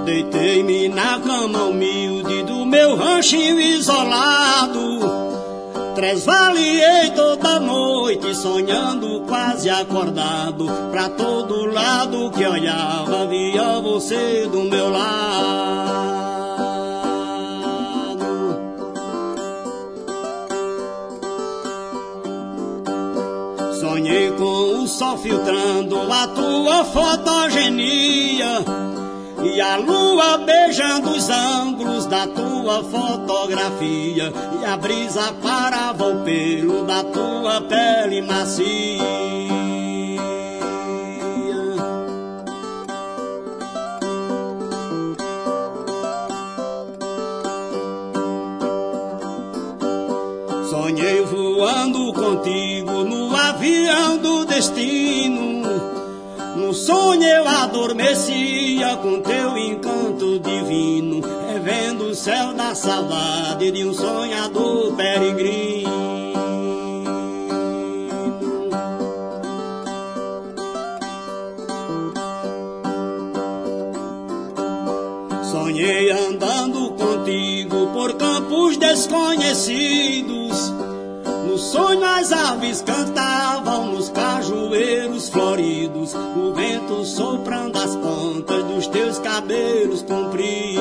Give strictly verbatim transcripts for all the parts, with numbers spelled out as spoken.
Deitei-me na cama humilde do meu ranchinho isolado, tresvaliei toda noite sonhando quase acordado. Pra todo lado que olhava via você do meu lado. Sonhei com o sol filtrando a tua fotogenia e a lua beijando os ângulos da tua fotografia, e a brisa parava o pelo da tua pele macia. Sonhei voando contigo no avião do destino. No sonho eu adormecia com teu encanto divino, revendo o céu da saudade de um sonhador peregrino. Sonhei andando contigo por campos desconhecidos. No sonho as aves cantavam nos cajueiros floridos, o vento soprando as pontas dos teus cabelos compridos.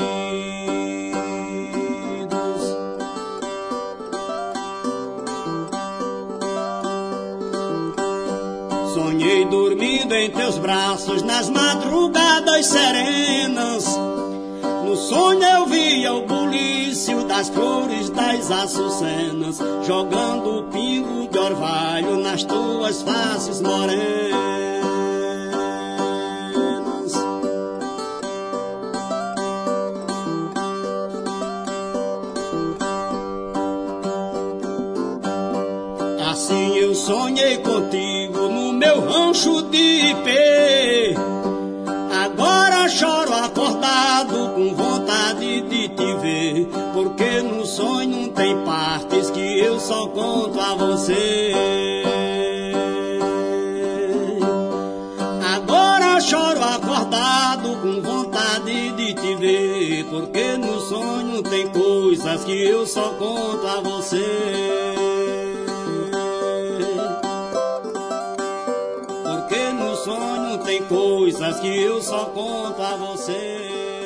Sonhei dormindo em teus braços nas madrugadas serenas. No sonho eu via o bulício das flores das açucenas, jogando o pingo de orvalho nas tuas faces morenas. Assim eu sonhei contigo no meu rancho de Ipê. Agora choro acordado com vontade de te ver, porque no sonho não tem partes que eu só conto a você. Agora choro acordado com vontade de te ver, porque no sonho não tem coisas que eu só conto a você. Porque no sonho tem coisas que eu só conto a você.